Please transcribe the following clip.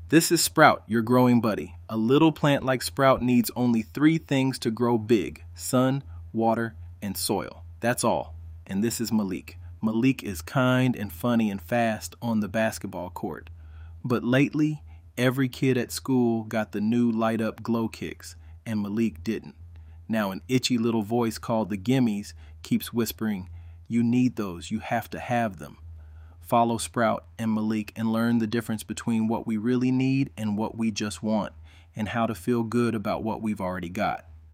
This is Sprout, your growing buddy. A little plant like Sprout needs only three things to grow big: sun, water, and soil. That's all. And this is Malik. Malik is kind and funny and fast on the basketball court. But lately, every kid at school got the new light up glow kicks, and Malik didn't. Now, an itchy little voice called the Gimmies keeps whispering, "You need those, you have to have them." Follow Sprout and Malik and learn the difference between what we really need and what we just want, and how to feel good about what we've already got.